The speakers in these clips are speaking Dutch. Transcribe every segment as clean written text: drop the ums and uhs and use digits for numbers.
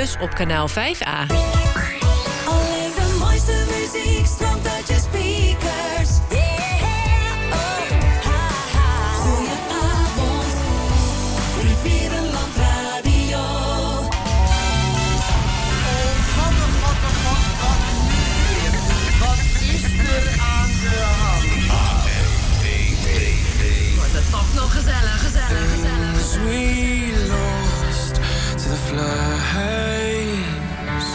Plus op kanaal 5A. Alleen de mooiste muziek stroomt uit je speakers. Yeah, oh, ha, ha. Goedenavond, Rivierenland Radio. Wat is er aan de hand? Wordt het toch nog gezellig. We lost to the flames.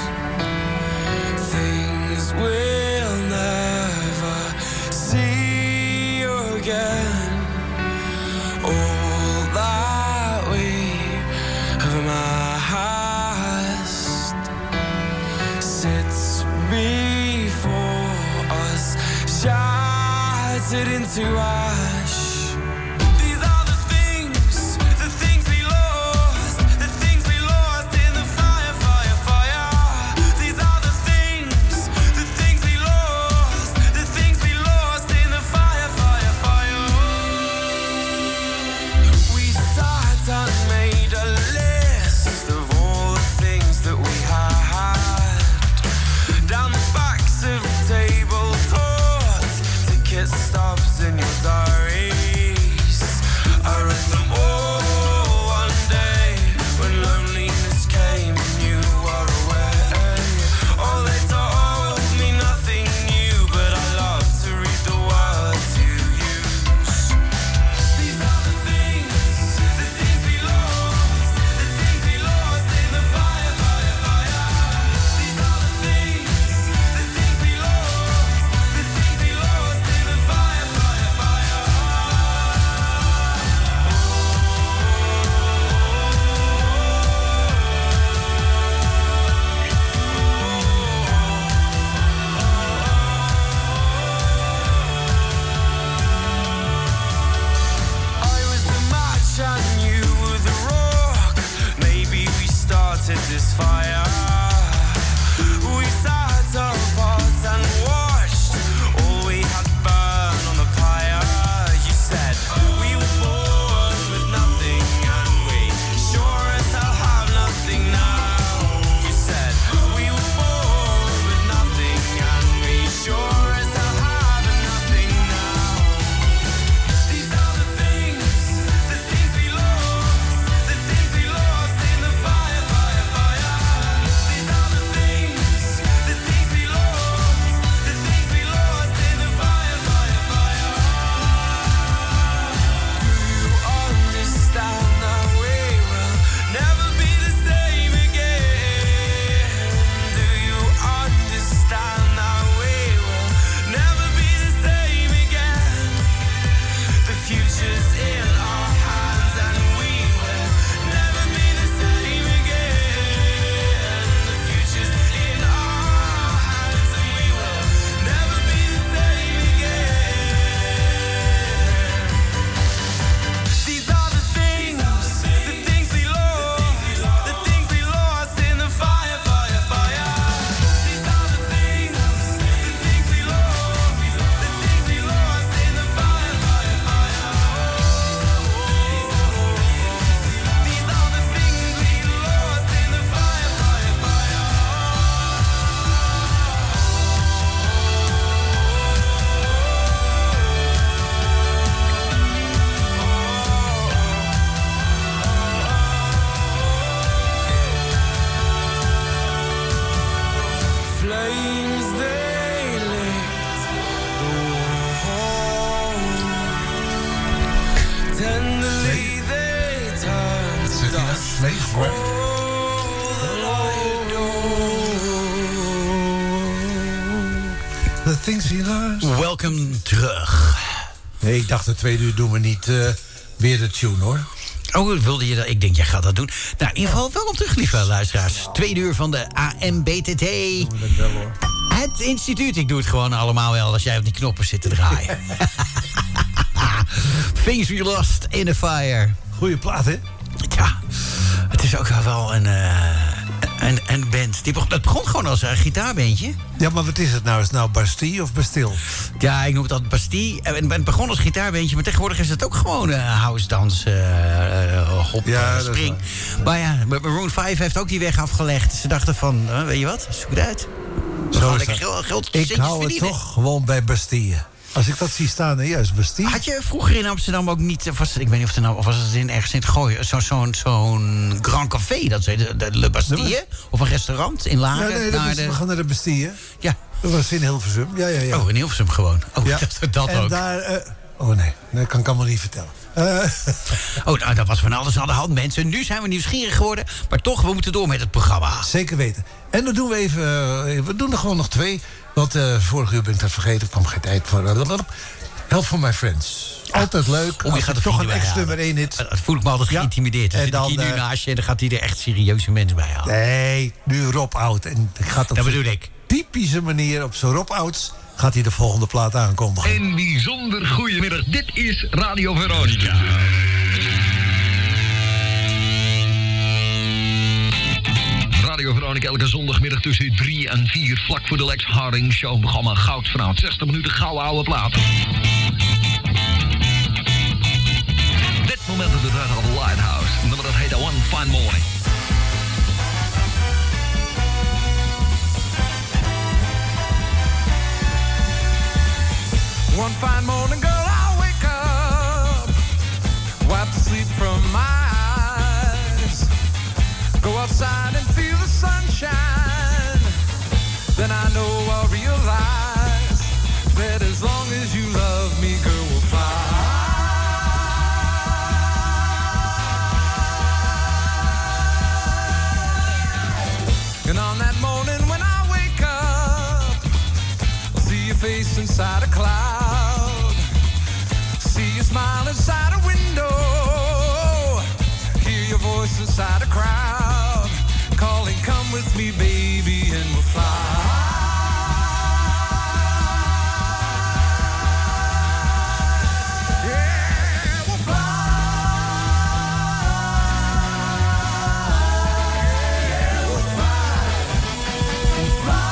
Things we'll never see again. All that we have amassed sits before us, shattered into ash. Stops in your diaries. I read them all one day when loneliness came and you were away. Oh, they told me nothing new, but I love to read the words you use. These are the things we lost, the things we lost in the fire, fire, fire. These are the things we lost, the things we lost in the fire, fire, fire. I was the match and you were the rock. Maybe we started this fire. We sat apart and watched all we had burn on the pyre. You said we were born with nothing and we sure as hell have nothing now. You said we were born with nothing and we sure as hell have nothing now. These are the things we lost, the things we lost in the fire, fire, fire. These are the things we lost, the things we lost in the fire, fire, fire. Do you understand that we will never be the same again? Do you understand that we will never be the same again? The future's in our hands and we will never be the same again. The future's in our hands and we will never be the same again. These are the things we lost, the things we lost in the fire, fire, fire. These are the things we lost, the things we lost in the fire, fire, fire. These are the things we lost in the fire, fire, fire. Flames they lit the walls. Tenderly they turned to dust. All the light The things he lost. Welkom terug. Nee, ik dacht de tweede uur doen we niet weer de tune, hoor. Oh, wilde je dat? Ik denk, jij gaat dat doen. Nou, in ieder geval, welkom terug, lieve luisteraars. Tweede uur van de AMBTT. Het instituut. Ik doe het gewoon allemaal wel als jij op die knoppen zit te draaien. Things we lost in the fire. Goeie plaat, hè? Ja, het is ook wel een band Het begon gewoon als een gitaarbeentje. Ja, maar wat is het nou? Is het nou Bastille of Bastille? Ja, ik noem het altijd Bastille. En het begon als gitaarbeentje, maar tegenwoordig is het ook gewoon house dans, hop, Ja, dat is spring. Maar ja, Maroon 5 heeft ook die weg afgelegd. Ze dachten van, weet je wat, zoek het uit. We gaan lekker geld Ik hou het verdienen. toch gewoon bij Bastille. Als ik dat zie staan, juist Bastille. Had je vroeger in Amsterdam ook niet... ik weet niet of het nou... Of was het ergens in het Gooien? Zo'n Grand Café, dat is de Le Bastille? Of een restaurant in Lagen? Ja, nee, we gaan naar de Bastille. Ja. Dat was in Hilversum. Ja. Oh, in Hilversum gewoon. Oh, Ja. dat en ook. daar... dat kan ik allemaal niet vertellen. Oh, nou, dat was van alles aan de hand, mensen. Nu zijn we nieuwsgierig geworden. Maar toch, we moeten door met het programma. Zeker weten. En dan doen we even... we doen er gewoon nog 2. Want vorige uur ben ik dat vergeten. Er kwam geen tijd voor. Help for my friends. Altijd leuk. je gaat er toch een bij ex halen. nummer 1 hit. Dat voel ik me altijd geïntimideerd. Dan En zit ik hier dan, nu naast je en dan gaat hij er echt serieuze mensen bij halen. Nee, nu Rob Oud. En ik ga Dat bedoel ik. typische manier, op zo'n Rob Ouds, gaat hij de volgende plaat aankondigen. Een bijzonder goedemiddag. Dit is Radio Veronica. Radio Veronica elke zondagmiddag tussen 3 en 4... vlak voor de Lex Harding Show. Programma Goud vanavond. 60 minuten gouden oude platen. Dit moment is het uit van Lighthouse. En dat heet One Fine Morning. One fine morning, girl, I'll wake up, wipe the sleep from my eyes, go outside and feel the sunshine. Then I know I'll realize that as long as you love me, girl, we'll fly. And on that morning when I wake up, I'll see your face inside a cloud, see you smile inside a window, hear your voice inside a crowd, calling, come with me, baby, and we'll fly. Yeah, we'll fly. Yeah, we'll fly. We'll fly.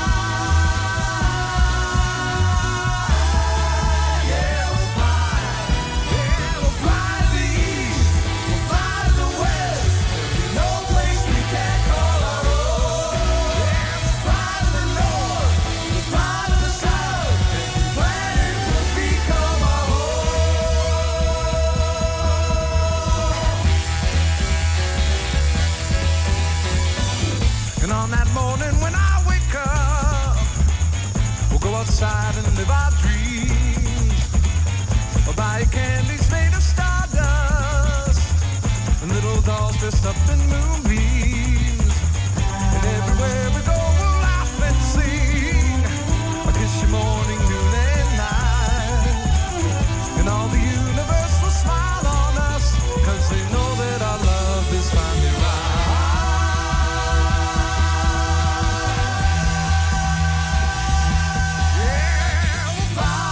Yeah, we'll fly. Yeah, we'll fly to the east. We'll fly to the west. There'll be no place we can't call our own. Yeah, we'll fly to the north. We'll fly to the south. Every planet will become our home. And on that morning when I wake up, we'll go outside and live our dreams. We'll buy candies made of stardust and little dolls dressed up in moonbeams. And everywhere we go, we'll laugh and sing. I'll kiss you morning, noon, and night. And all the universe will smile on us, 'cause they know that our love is finally right. Yeah, we'll fly.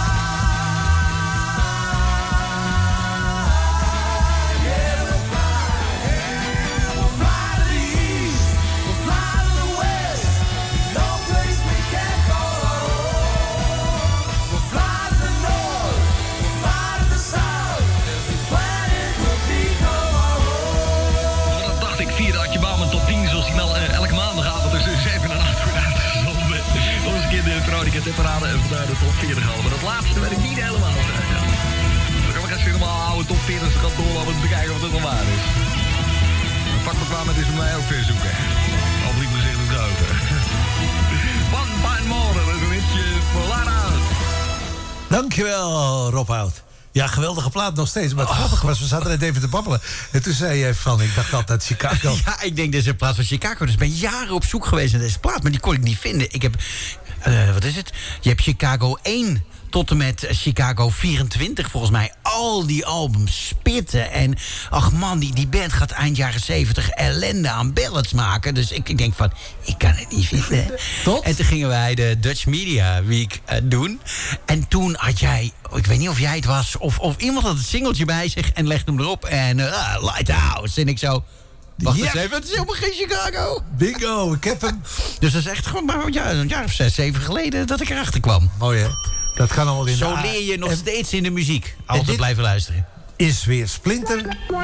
Yeah, we'll fly. Yeah, we'll fly to the east. We'll fly to the west. No place we can't call our own. We'll fly to the north. We'll fly to the south. Every planet will become our own. Dat dacht ik, 4 uit je baan met top 10, zoals die elke maandagavond tussen 7 en 8 wordt uitgezonden. Dat was een keer de Veronica Tipparade en vandaar de top 40 halen. Maar dat laatste weet ik niet helemaal. Dan kan ik eens helemaal oude top 40 gaan doorlopen om te kijken wat het al waar is. Een vakbekwaamheid is bij mij ook weer zoeken. Al drie gezicht ook over. One Fine Morning, dat is een hitje voor Lara. Dankjewel, Rob Oud. Ja, geweldige plaat nog steeds. Maar het grappige was, we zaten net even te babbelen. En toen zei jij van, ik dacht altijd Chicago. Ja, ik denk deze plaat van Chicago. Dus ik ben jaren op zoek geweest naar deze plaat. Maar die kon ik niet vinden. Ik heb... wat is het? Je hebt Chicago 1 tot en met Chicago 24 volgens mij. Al die albums spitten. En ach man, die band gaat eind jaren 70 ellende aan ballads maken. Dus ik denk van, ik kan het niet vinden. Tot? En toen gingen wij de Dutch Media Week doen. En toen had jij, ik weet niet of jij het was... of iemand had het singeltje bij zich en legde hem erop. En Lighthouse. En ik zo... Wacht Ja. eens even, het is helemaal geen Chicago. Bingo, ik heb hem. Dus dat is echt gewoon maar een jaar of 6, 7 geleden dat ik erachter kwam. Mooi, hè? Dat kan allemaal in Zo de leer je nog en steeds in de muziek. Altijd dit- blijven luisteren. Is weer Splinter.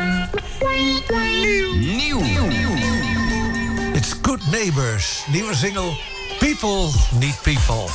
Nieuw. It's Good Neighbors. Nieuwe single. People Need People.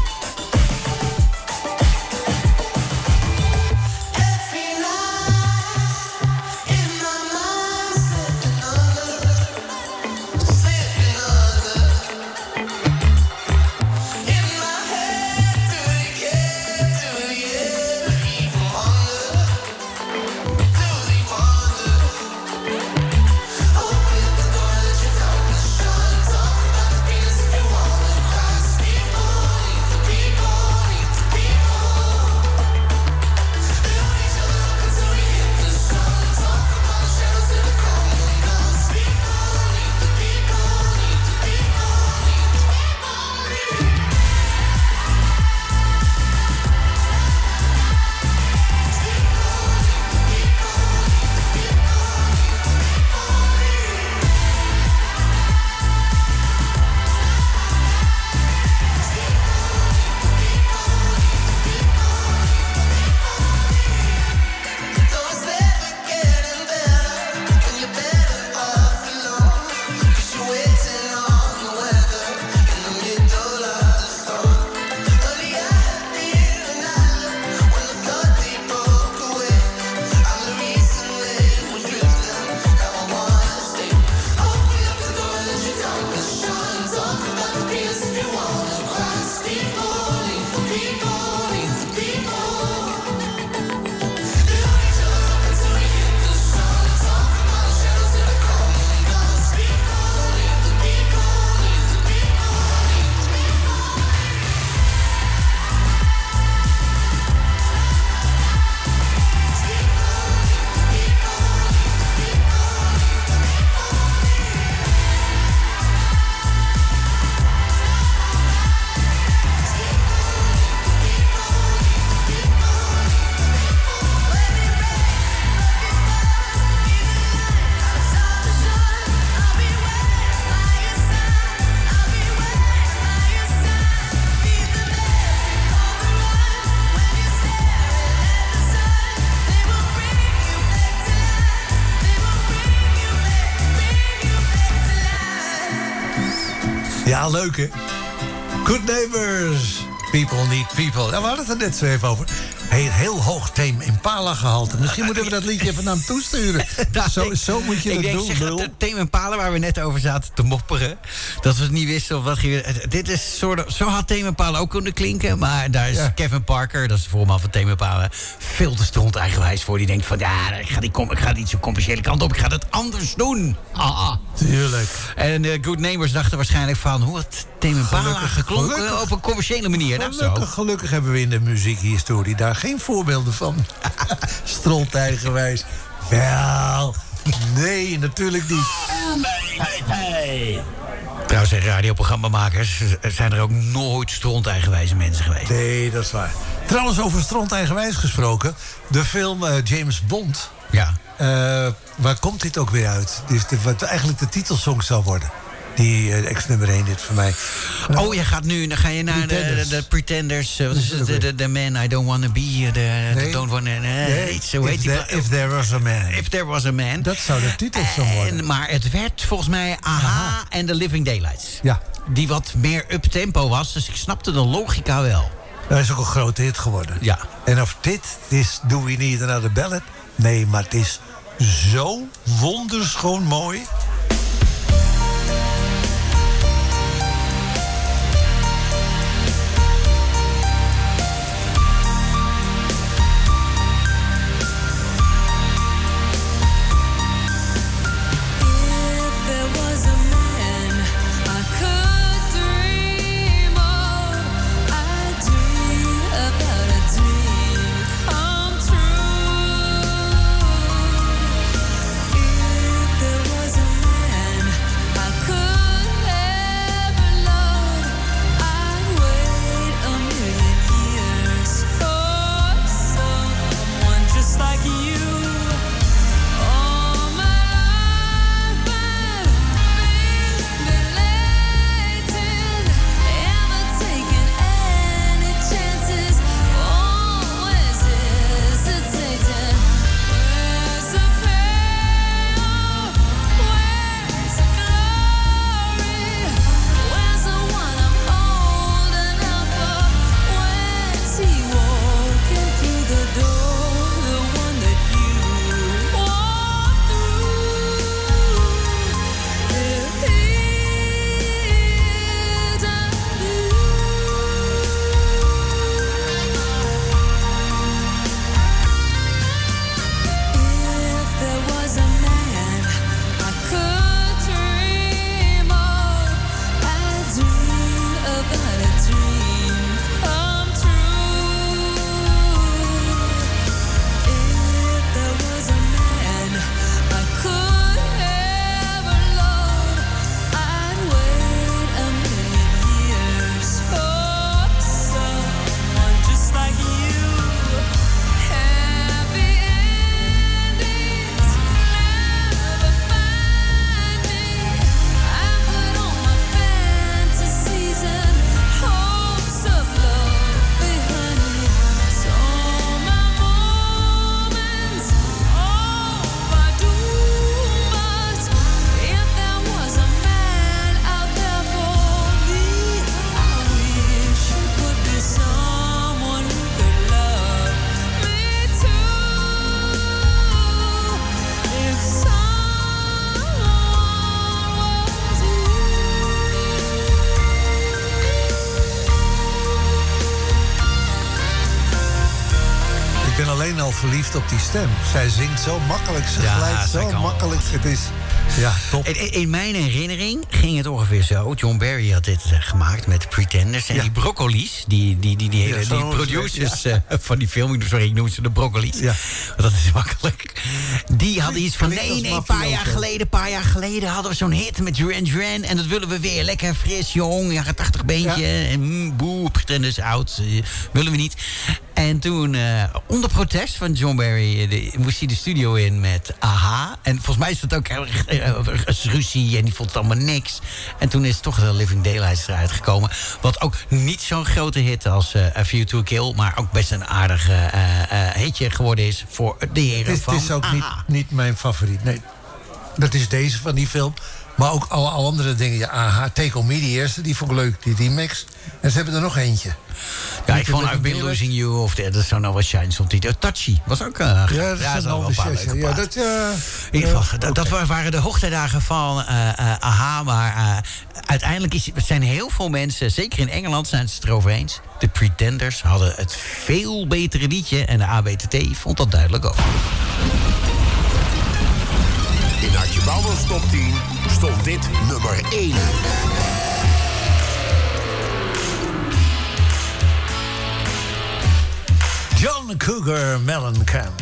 Ja, leuk hè? Good Neighbors. People Need People. Ja, we hadden het er net zo even over. Heel hoog Tame Impala gehalte. Misschien moeten we dat liedje even naar hem toesturen. Zo moet je dat doen, lul. Tame Impala, waar we net over zaten te mopperen. Dat we het niet wisten of wat ging. Dit is zo had Tame Impala ook kunnen klinken. Maar daar is Kevin Parker, dat is de voorman van Tame Impala, veel te stront eigenwijs voor. Die denkt van, ja, ik ga niet zo'n commerciële kant op. Ik ga dat anders doen. Tuurlijk. En Good Neighbors dachten waarscheinlijk van, hoe had Tame Impala geklonken op een commerciële manier. Gelukkig hebben we in de muziekhistorie daar geen voorbeelden van. Stront eigenwijs. Wel, nee, natuurlijk niet. Trouwens, radioprogrammamakers zijn er ook nooit stront eigenwijze mensen geweest. Nee, dat is waar. Trouwens, over stront eigenwijs gesproken. De film James Bond. Ja. Waar komt dit ook weer uit? Wat eigenlijk de titelsong zou worden. Die ex-nummer 1 dit voor mij. Dan ga je naar de Pretenders. Wat is het? The Man I Don't Wanna Be. Don't Wanna... If There Was a Man. If There Was a Man. Dat zou de titelsong worden. Maar het werd volgens mij Aha en The Living Daylights. Ja. Die wat meer up-tempo was. Dus ik snapte de logica wel. Dat is ook een grote hit geworden. Ja. En of dit is Do We Need Another Ballad? Nee, maar het is zo wonderschoon mooi. If there was a alleen al verliefd op die stem. Zij zingt zo makkelijk, ze Ja, glijdt zij zo kan wel makkelijk. Het is, ja, top. In mijn herinnering ging het ongeveer zo. John Barry had dit gemaakt met Pretenders. En Ja. die broccoli's, die zo producers van die film... Sorry, ik noem ze de broccoli's. Ja. Want dat is makkelijk. Die hadden iets van... Klinkt als Nee, een mafioso. paar jaar geleden hadden we zo'n hit met Duran Duran. En dat willen we weer. Lekker fris, jong, jaren 80 beentje. Ja. En boe, Pretenders, oud. Willen we niet. En toen, onder protest van John Barry... moest hij de studio in met AHA. En volgens mij is dat ook erg ruzie. En die vond het allemaal niks. En toen is toch de Living Daylights eruit gekomen. Wat ook niet zo'n grote hit als A View to a Kill... maar ook best een aardig hitje geworden is voor de heren Het van is ook AHA. niet mijn favoriet. Nee, dat is deze van die film. Maar ook alle andere dingen. Ja, AHA, Take On Me, die eerste, die vond ik leuk. Die remix. En ze hebben er nog eentje. Ja, ik vond Met I've Been Miller. Losing You of dat is zo nou wat Shine stond die. Touchy was ook Ja, dat er zijn wel al een paar de leuke ja, platen. in In ieder geval, dat waren de hoogtijdagen van AHA. Maar uiteindelijk zijn heel veel mensen, zeker in Engeland, zijn ze het erover eens. De Pretenders hadden het veel betere liedje. En de ABTT vond dat duidelijk ook. In Hartje Bouwers top 10 stond dit nummer 1. John Cougar Mellencamp.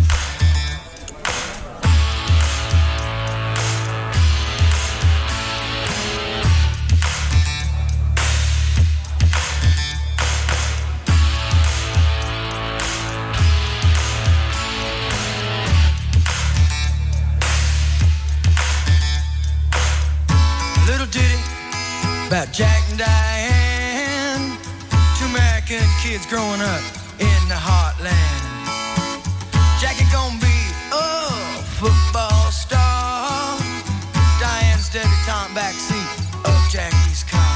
Little ditty about Jack and Diane, two American kids growing up in the heartland. Jackie gonna be a football star, Diane's debutante backseat of Jackie's car.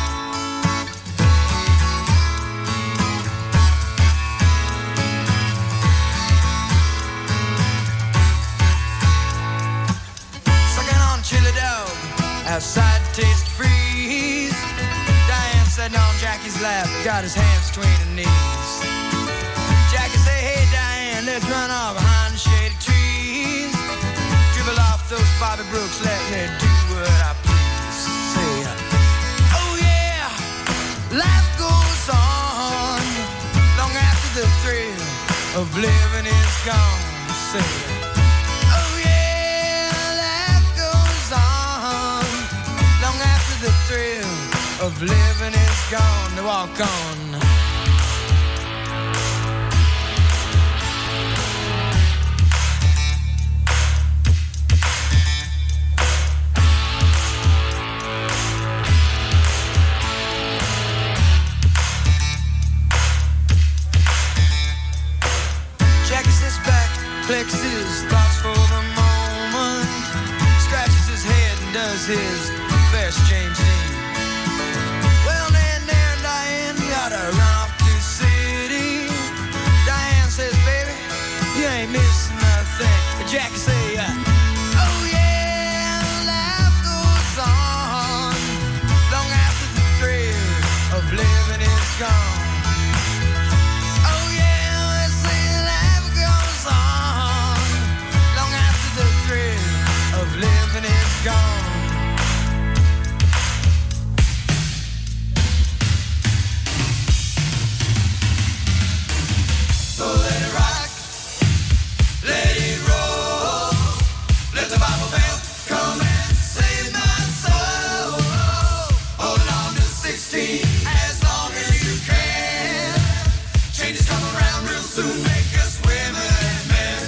Sucking on chili dog outside taste freeze. Diane sitting on Jackie's lap, got his hands between her knees. Jackie say, hey Diane, let's run off behind the shady trees. Dribble off those Bobby Brooks, let me do what I please. Say, oh yeah, life goes on long after the thrill of living is gone. Say, oh yeah, life goes on long after the thrill of living is gone. To walk on. Jackie sits back, collects his thoughts for the moment, scratches his head and does his best James Dean. Well, then there, Diane, you gotta run off to the city. Diane says, baby, you ain't missing nothing. But Jackie say, oh yeah, life goes on long after the thrill of living is gone. Oh yeah, they say life goes on long after the thrill of living is gone. So let it rock, let it roll, let the Bible bell come and save my soul. Holding on to 16 as long as you can. Changes come around real soon, make us women and men.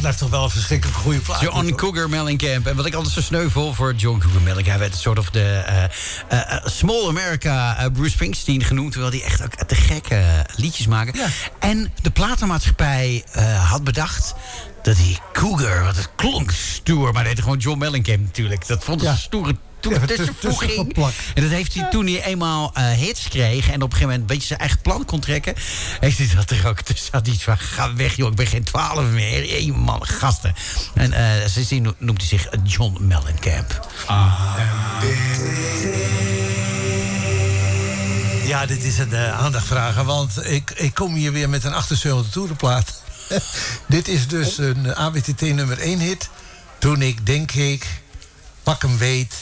blijft toch wel een verschrikkelijk goede plaat. John Cougar Mellencamp. En wat ik altijd zo sneu vond voor John Cougar Mellencamp... hij werd een soort of de Small America Bruce Springsteen genoemd... terwijl hij echt ook te gekke liedjes maken. Ja. En de platenmaatschappij had bedacht... dat die Cougar, want het klonk stoer... maar dat heette gewoon John Mellencamp natuurlijk. Dat vond ze stoere tussenvoeging. En dat heeft hij toen hij eenmaal hits kreeg... en op een gegeven moment een beetje zijn eigen plan kon trekken... heeft hij dat er ook tussen. Had iets van, ga weg joh, ik ben geen 12 meer. Hey, man, gasten. En sindsdien noemt hij zich John Mellencamp. Ja, dit is een aandachtvrager, want ik kom hier weer met een 78 toerenplaat. Dit is dus een ABTT nummer 1 hit. Toen ik, denk ik, pak hem weet...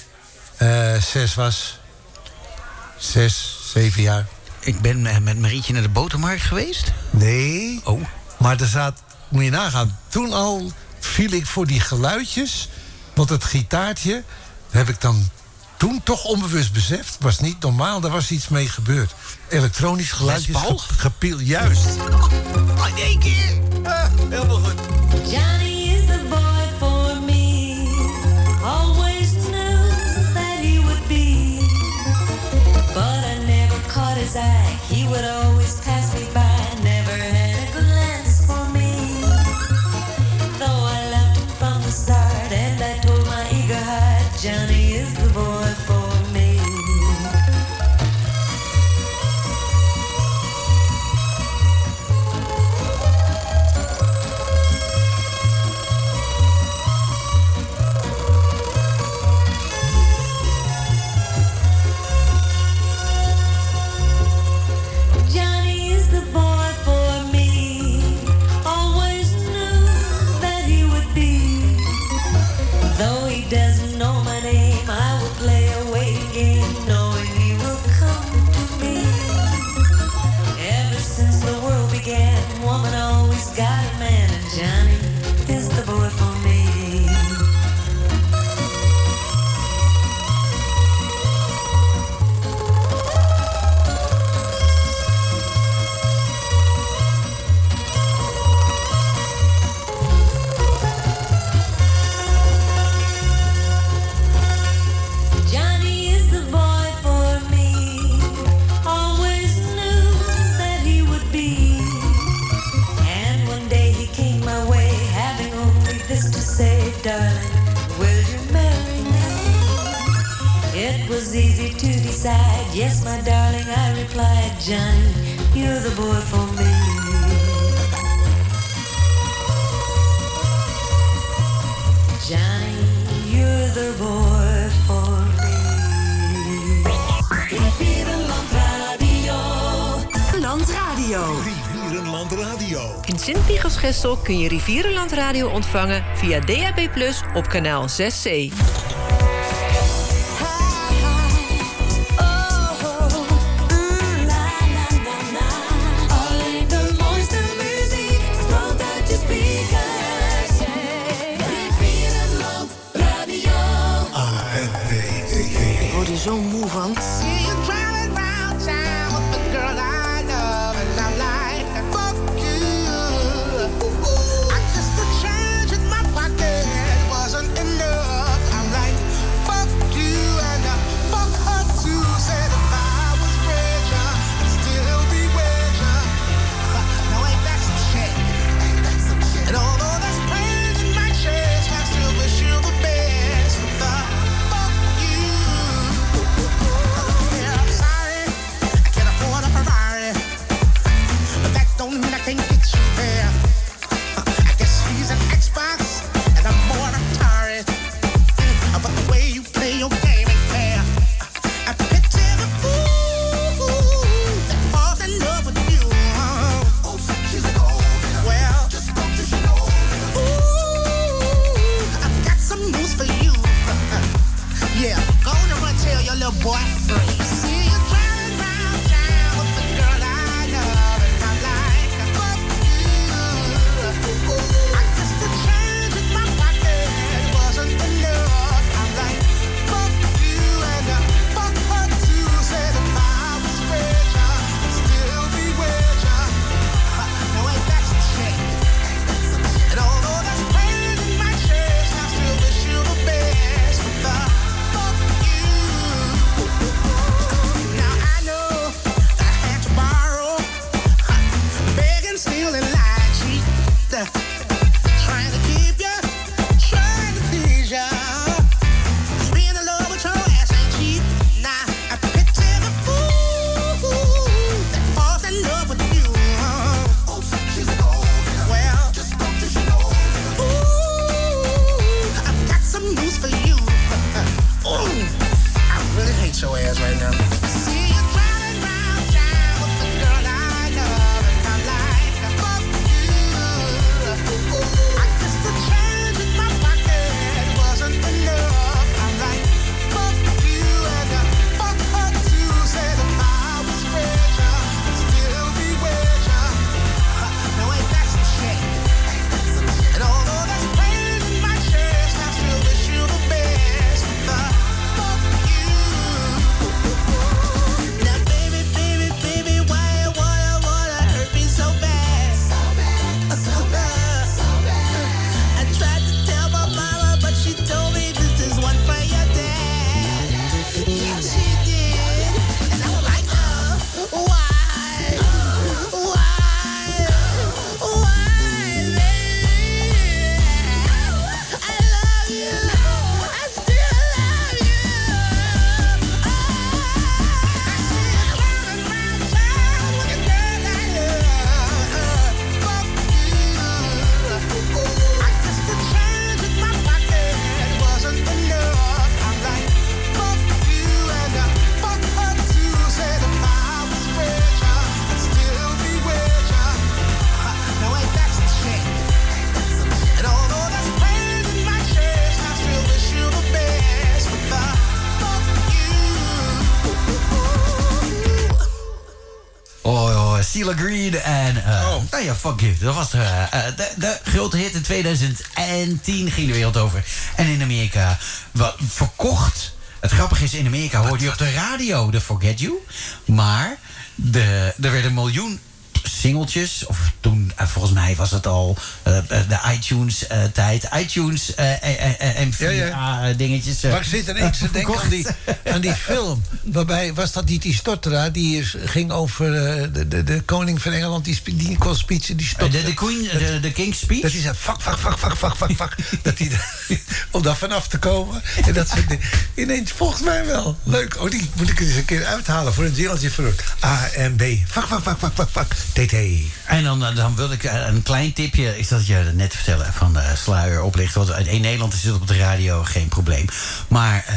6, 7 jaar. Ik ben met Marietje naar de botermarkt geweest? Nee. Oh. Maar er zat, moet je nagaan, toen al viel ik voor die geluidjes. Want het gitaartje heb ik dan toen toch onbewust beseft. Was niet normaal, daar was iets mee gebeurd. Elektronisch geluidjes gepield, juist. Oh, in één keer. Helemaal goed. Johnny is the boy for me. Always knew that he would be. But I never caught his eye. He would always pass me by. Never had a glance for me. Though I loved him from the start. And I told my eager heart, Johnny is the boy for me. Doesn't know my name, I will play a waiting game, knowing he will come to me. Ever since the world began, woman always got a man, and Johnny is the boy for me. Darling, will you marry me? It was easy to decide. Yes, my darling, I replied. Johnny, you're the boy for me. Johnny, you're the boy for me. Rivierenland Radio. Landradio. Rivierenland Radio. In Sint-Michielsgestel kun je Rivierenland Radio ontvangen via DAB+ op kanaal 6C. Ik word er zo moe van. Sheila Green en... Nou ja, fuck you. Dat was de grote hit in 2010 ging de wereld over. En in Amerika verkocht... Het grappige is, in Amerika hoorde je op de radio de Forget You. Maar er werden 1 miljoen singeltjes. Of toen, volgens mij was het al de iTunes-tijd. iTunes MVA-dingetjes. Maar ik zit ineens te denken aan die film. Waarbij, was dat niet die storteraar? Die ging over de koning van Engeland. Die kon speechen, die stotterde. De King's Speech? Dat hij zei, fuck. Dat hij om daar vanaf te komen. En dat soort dingen. Ineens, volgens mij wel. Leuk. Oh, die moet ik eens een keer uithalen voor een jingeltje voor A en B. Fuck. TT. En dan wil ik een klein tipje. Ik zat je net vertellen van de sluier oplichten. Want in Nederland is het op de radio geen probleem. Maar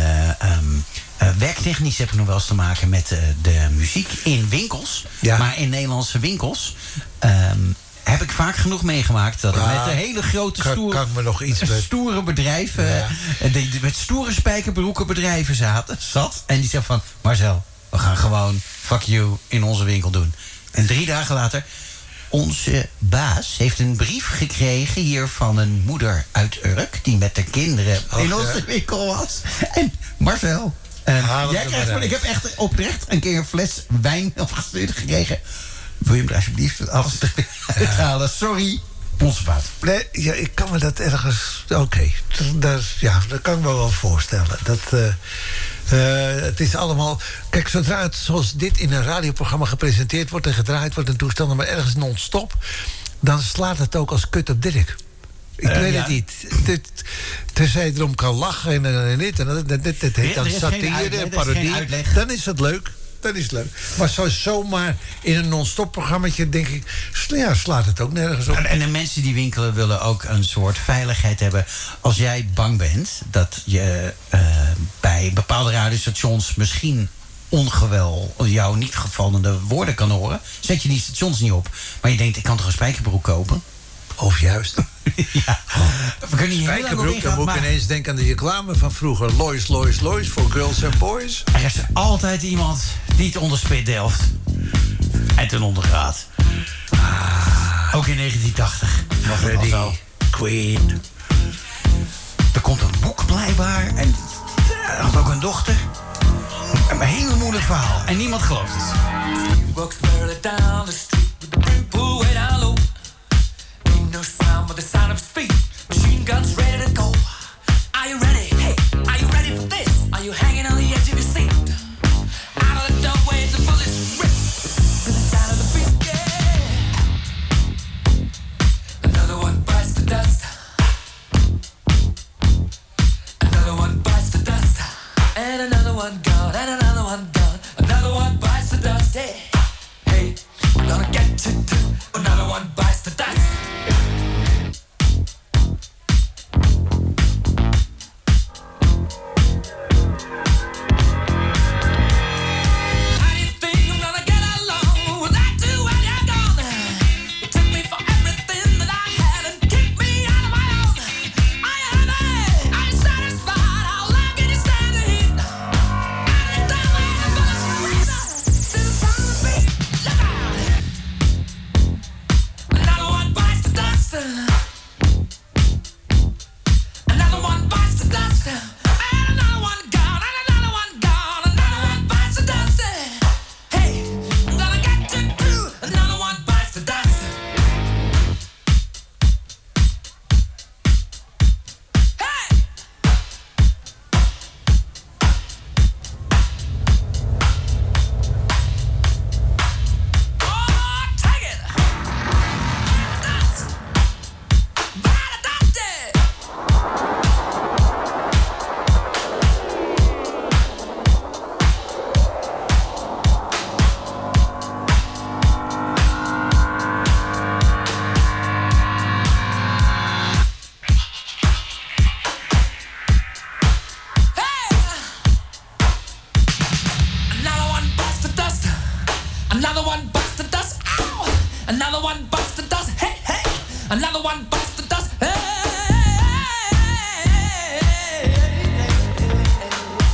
werktechnisch heb ik nog wel eens te maken met de muziek in winkels. Ja. Maar in Nederlandse winkels heb ik vaak genoeg meegemaakt dat er met de hele grote stoere bedrijven, met stoere spijkerbroeken bedrijven zat. En die zei van, Marcel, we gaan gewoon fuck you in onze winkel doen. En 3 dagen later, onze baas heeft een brief gekregen hier van een moeder uit Urk, die met de kinderen in onze winkel was. En Marcel, jij krijgt, ik heb echt oprecht een keer een fles wijn opgestuurd gekregen. Wil je hem alsjeblieft uithalen? Sorry, onze baas. Nee, ja, ik kan me dat ergens... Oké, dat kan ik me wel voorstellen. Het is allemaal... Kijk, zodra het zoals dit in een radioprogramma gepresenteerd wordt en gedraaid wordt en toestanden, maar ergens non-stop, dan slaat het ook als kut op Dirk. Ik weet het niet. Tenzij je erom kan lachen en dit en dat. Dit heet dan satire en parodie. Dan is het leuk. Dat is leuk. Maar zomaar in een non-stop programmaatje, denk ik, slaat het ook nergens op. En de mensen die winkelen willen ook een soort veiligheid hebben. Als jij bang bent dat je bij bepaalde radiostations misschien jou niet gevallende woorden kan horen, zet je die stations niet op. Maar je denkt, ik kan toch een spijkerbroek kopen? Of juist. Ja. We kunnen niet spijkerbroek, dan moet ik ineens denken aan de reclame van vroeger. Lois voor Girls and Boys. Er is altijd iemand die het onderspit delft. En ten onder gaat. Ook in 1980. Freddie, Queen. Er komt een boek blijkbaar. En hij had ook een dochter. Een heel moeilijk verhaal. En niemand gelooft het. Walks barely down the street with the people way down low. Ain't no sound but the sound of his feet. Machine guns ready to go. Are you ready? Hey, are you ready for this? Are you hanging on the edge of your seat? Out of the doorway, the bullets rip. To the sound of the beat, yeah. Another one bites the dust. Another one bites the dust. And another one gone, and another one gone. Another one bites the dust, hey. Hey, I'm gonna get you too. Another one bites the dust.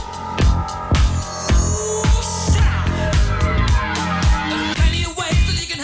You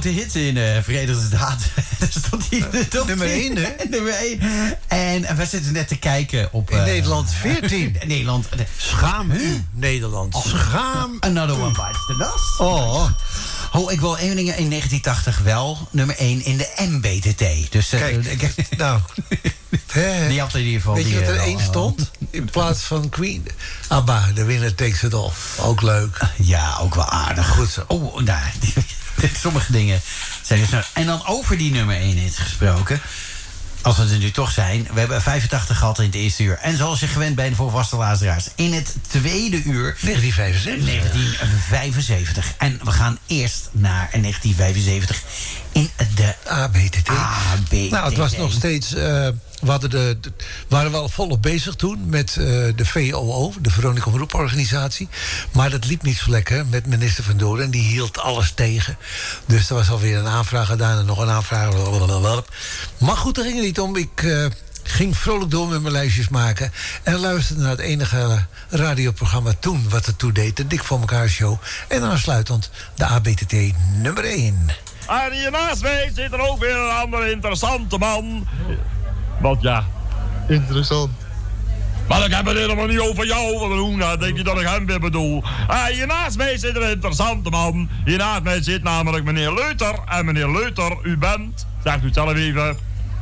grote hit in Verenigde Staten. Daar stond hij nummer 1, hè? Nummer 1. En we zitten net te kijken op... in Nederland 14. Nederland. Schaam u, Nederland. Schaam Another u. One Bites the Dust. Oh. Ik wil één ding in 1980 wel. Nummer 1 in de MBTT. Dus, kijk, nou... die had in ieder geval... Weet je wat er 1 stond? In plaats van Queen. ABBA, The Winner Takes It All. Ook leuk. Ja, ook wel aardig. Goed zo. Sommige dingen zijn dus... En dan over die nummer 1 hit gesproken... Als we er nu toch zijn. We hebben 85 gehad in het eerste uur. En zoals je gewend bent voor vaste luisteraars. In het tweede uur... 1975. En we gaan eerst naar 1975 in de ABTT. Nou, het was nog steeds... we waren wel volop bezig toen met de VOO, de Veronica Omroeporganisatie. Maar dat liep niet zo lekker met minister Van Doren. En die hield alles tegen. Dus er was alweer een aanvraag gedaan en nog een aanvraag. Maar goed, daar ging het niet om. Ik ging vrolijk door met mijn lijstjes maken. En luisterde naar het enige radioprogramma toen wat er toe deed. De Dik voor elkaar show. En aansluitend de ABTT nummer 1. En hier naast mij zit er ook weer een andere interessante man. Want ja, interessant. Maar ik heb het helemaal niet over jou, Roena. Denk je dat ik hem weer bedoel? Hier naast mij zit een interessante man. Hier naast mij zit namelijk meneer Leuter. En meneer Leuter, u bent... Zegt u het zelf even.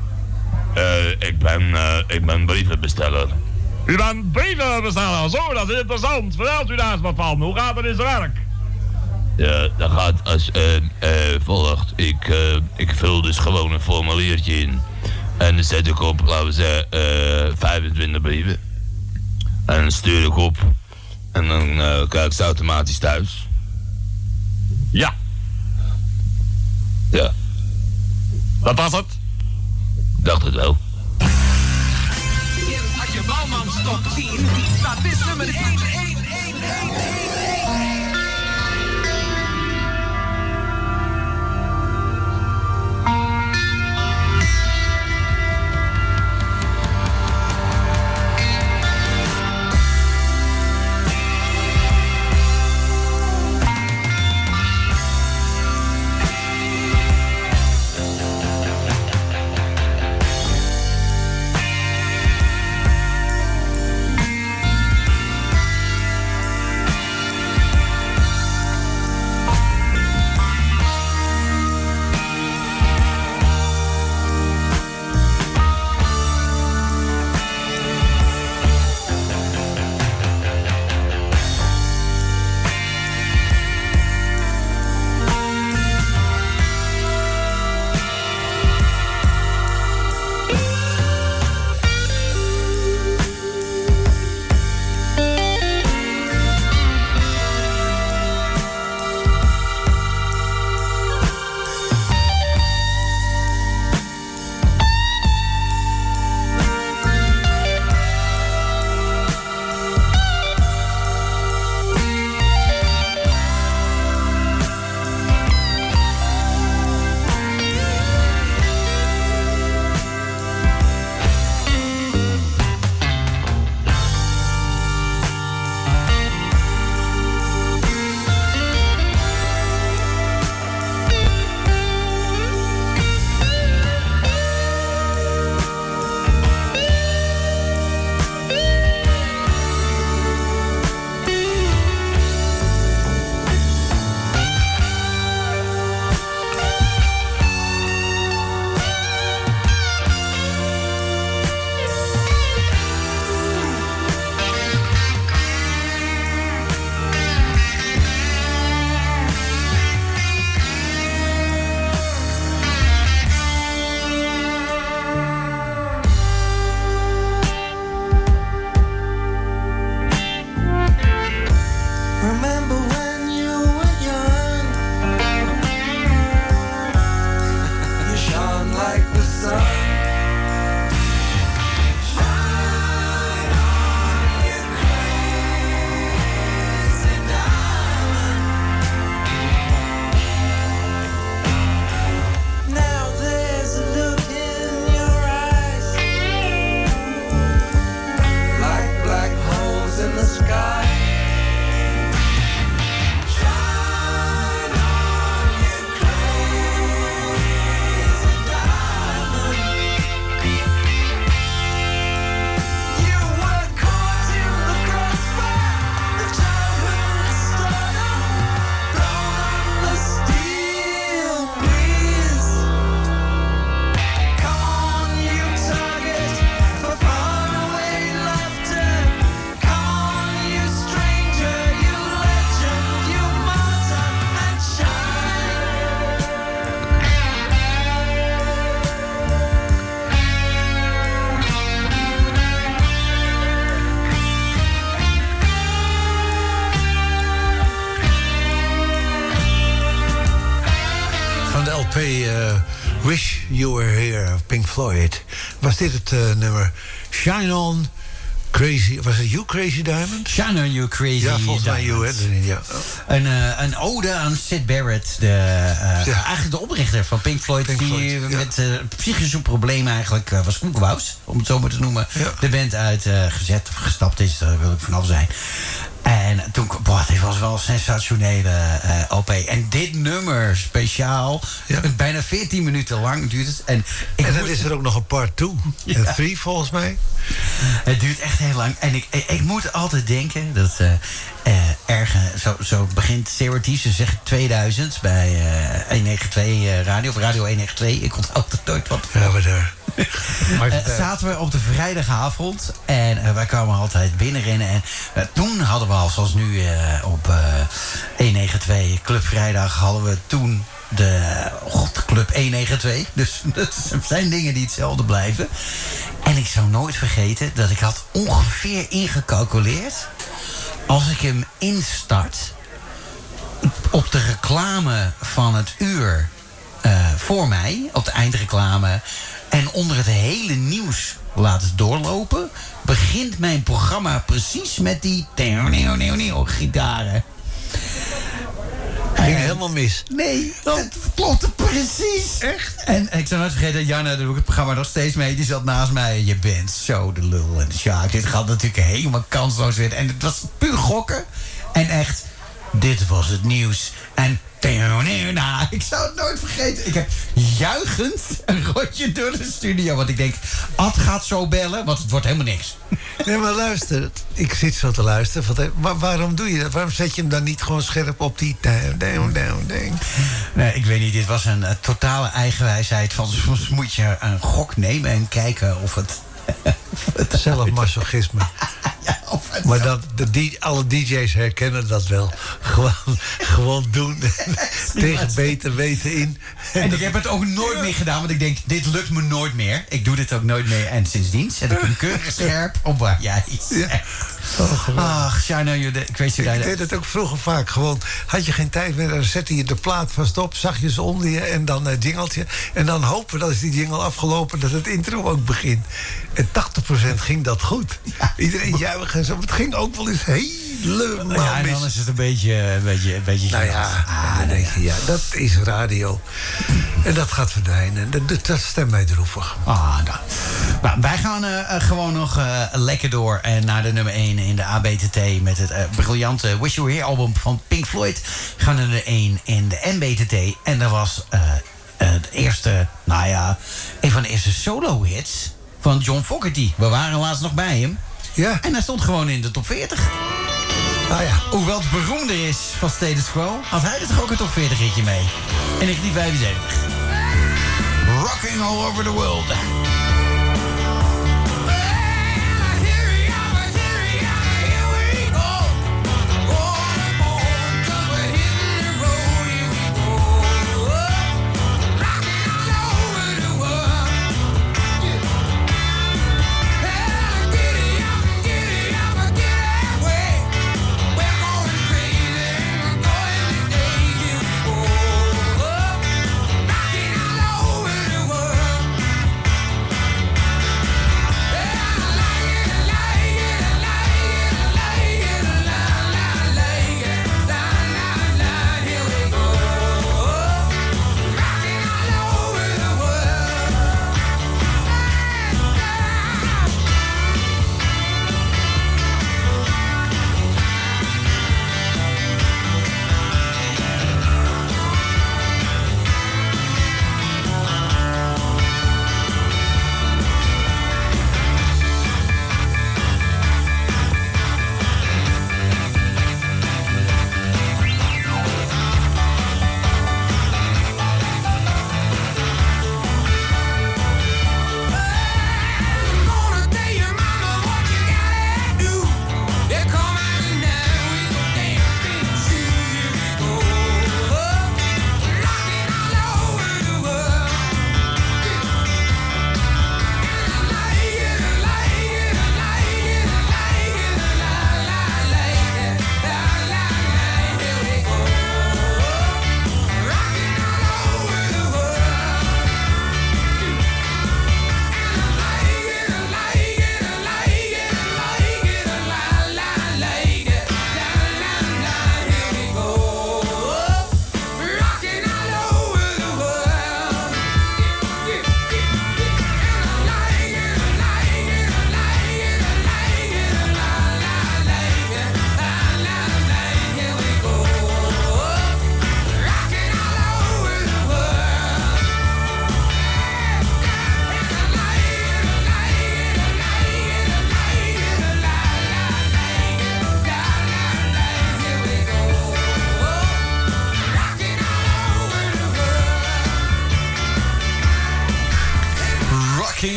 Ik ben brievenbesteller. U bent brievenbesteller, zo, dat is interessant. Vertelt u daar eens wat van. Hoe gaat het in zijn werk? Ja, dat gaat als volgt. Ik vul dus gewoon een formuliertje in. En dan zet ik op, laten we zeggen, 25 brieven. En dan stuur ik op. En dan krijg ik ze automatisch thuis. Ja. Ja. Dat was het? Dacht het wel. In Adje Bouwmans top 10 staat dit nummer 1. LP Wish You Were Here, Pink Floyd. Was dit het nummer Shine On Crazy... Was het You Crazy Diamond? Shine On You Crazy Diamond. Ja, volgens mij You, hè. Een ode aan Syd Barrett, eigenlijk de oprichter van Pink Floyd... die met psychische problemen eigenlijk was koekenwous, om het zo maar te noemen... de band uitgezet of gestapt is, daar wil ik vanaf zijn. En toen, dit was wel een sensationele LP. En dit nummer speciaal, bijna 14 minuten lang duurt het. En dan is er ook nog een part 2 en 3 volgens mij. Het duurt echt heel lang. En ik moet altijd denken dat zo begint theoretisch, ze zeggen 2000 bij 192 Radio, of Radio 192. Ik onthoud het nooit wat. Ja, maar daar. Zaten we op de vrijdagavond en wij kwamen altijd binnenrennen. En toen hadden we al, zoals nu op 192 Club Vrijdag, hadden we toen de Club 192. Dus dat zijn dingen die hetzelfde blijven. En ik zou nooit vergeten dat ik had ongeveer ingecalculeerd, als ik hem instart op de reclame van het uur voor mij, op de eindreclame, en onder het hele nieuws laten doorlopen, begint mijn programma precies met die gitaren. Ging helemaal mis. Nee, het klopte precies. Echt? En ik zou nooit vergeten, Janne, daar doe ik het programma nog steeds mee. Die zat naast mij. Je bent zo de lul en de sjaak. Dit gaat natuurlijk helemaal kansloos weer. En het was puur gokken. En echt, dit was het nieuws. En ik zou het nooit vergeten. Ik heb juichend een rondje door de studio. Want ik denk, Ad gaat zo bellen, want het wordt helemaal niks. Nee, maar luister. Ik zit zo te luisteren. Waarom doe je dat? Waarom zet je hem dan niet gewoon scherp op die... Nee, ik weet niet. Dit was een totale eigenwijsheid van... soms moet je een gok nemen en kijken of het... Zelfmasochisme. Maar alle DJ's herkennen dat wel. Gewoon doen. Tegen beter weten in. En ik heb het ook nooit meer gedaan, want ik denk, dit lukt me nooit meer. Ik doe dit ook nooit meer. En sindsdien zet ik hem keurig scherp op waar jij zegt. Ach, Shine On You, ik weet je... Ik deed het ook vroeger vaak. Gewoon, had je geen tijd meer, dan zette je de plaat vast op, zag je ze onder je en dan een jingeltje. En dan hopen dat is die jingle afgelopen, dat het intro ook begint. En 80% ging dat goed. Ja. Iedereen juicht en zo. Het ging ook wel eens helemaal ja, en dan is het een beetje nou ja, dan denk je, dat is radio. En dat gaat verdwijnen. Dat stemt mij droevig. Nou, wij gaan gewoon nog lekker door naar de nummer 1 in de ABTT... met het briljante Wish You Were Here album van Pink Floyd. We gaan naar de 1 in de MBTT. En dat was het eerste, een van de eerste solo-hits van John Fogerty. We waren laatst nog bij hem. Ja. En hij stond gewoon in de top 40. Hoewel het beroemder is van Status Quo, had hij er toch ook een top 40 hitje mee. In 1975. Rocking All Over the World.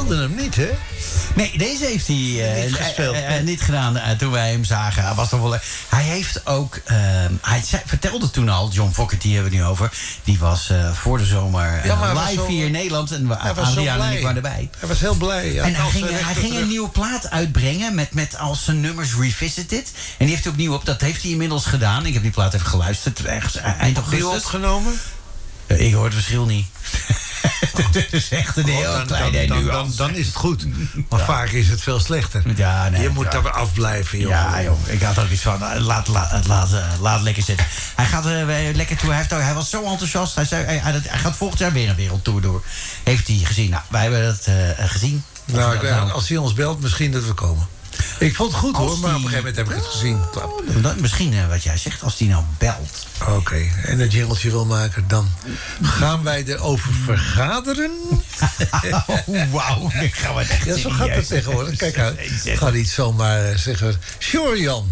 speelde hem niet, hè? Nee, deze heeft hij Niet gespeeld, niet gedaan toen wij hem zagen. Hij was toch wel. Hij heeft ook. Vertelde toen al, John Fogerty hebben we het nu over. Die was voor de zomer live hier in Nederland. En Adriaan en ik waren erbij. Hij was heel blij. En hij ging een nieuwe plaat uitbrengen met als zijn nummers Revisited. En die heeft hij opnieuw op. Dat heeft hij inmiddels gedaan. Ik heb die plaat even geluisterd. Ergens eind augustus. Opgenomen? Ik hoor het verschil niet. Het is echt een heel kleine nuance. Dan is het goed. Maar vaak is het veel slechter. Ja, nee, je moet daar afblijven, joh. Ja, joh. Ik had ook iets van, laat lekker zitten. Hij gaat lekker toe. Hij was zo enthousiast. Hij zei, hij gaat volgend jaar weer een wereldtour door. Heeft hij gezien. Nou, wij hebben dat gezien. Als hij ons belt, misschien dat we komen. Ik vond het goed, hoor, maar op een gegeven moment heb ik het gezien. Misschien wat jij zegt, als die nou belt. Oké, en een jingletje wil maken, dan gaan wij erover vergaderen. Wauw, nu gaan we het echt zo gaat het tegenwoordig. Kijk uit, ga niet zomaar zeggen. Sure, John.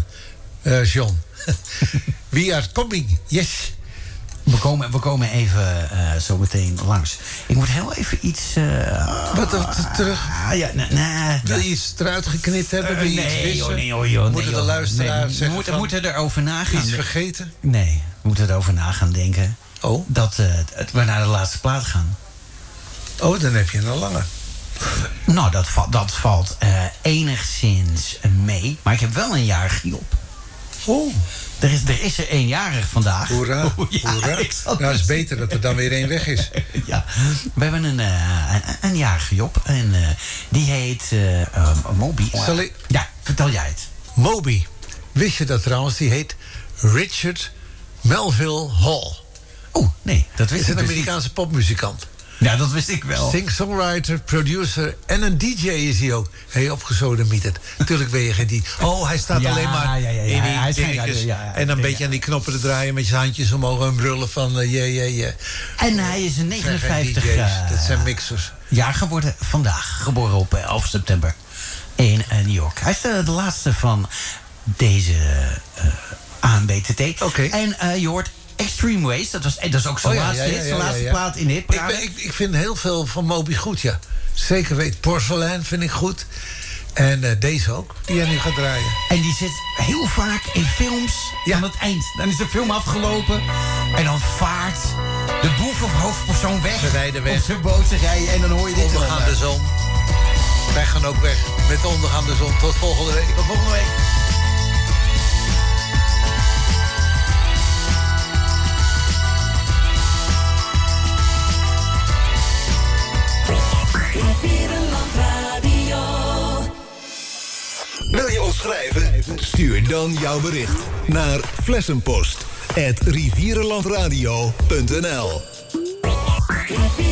We are coming, yes. We komen even zo meteen langs. Ik moet heel even iets... terug? Wil je iets eruit geknipt hebben? Nee, joh. Moeten de luisteraars zeggen we moeten erover nagaan. Iets vergeten? Nee, we moeten erover na gaan denken. Oh? Dat we naar de laatste plaat gaan. Oh, dan heb je een lange. Nou, dat valt enigszins mee. Maar ik heb wel een jarig op. Oh. Er is er eenjarig vandaag. Hoera, hoera. Nou, is beter dat er dan weer één weg is. Ja, we hebben een jarige Job. En die heet Moby. Ja, vertel jij het. Moby. Wist je dat trouwens? Die heet Richard Melville Hall. Oh, nee, dat wist ik niet. Is een Amerikaanse popmuzikant. Ja, dat wist ik wel. Sing-songwriter, producer en een DJ is hij ook. Hey, opgezodemieterd. Natuurlijk ben je geen DJ. Oh, hij staat alleen maar in die dingetjes. En een beetje aan die knoppen te draaien met je handjes omhoog en brullen van En hij is een 59 dat zijn mixers. jaar geworden vandaag. Geboren op 11 september in New York. Hij is de laatste van deze ANBTT. Oké. En je hoort Extreme Waste, dat is ook zijn laatste plaat in dit. Ik vind heel veel van Moby goed, ja. Zeker weet. Porcelain vind ik goed. En deze ook, die jij nu gaat draaien. En die zit heel vaak in films aan het eind. Dan is de film afgelopen en dan vaart de boef of hoofdpersoon weg. Ze rijden weg. Op zijn boot te rijden en dan hoor je dit. Ondergaande zon. Wij gaan ook weg met de ondergaande zon. Tot volgende week. Tot volgende week. Wil je ons schrijven? Stuur dan jouw bericht naar flessenpost@rivierenlandradio.nl.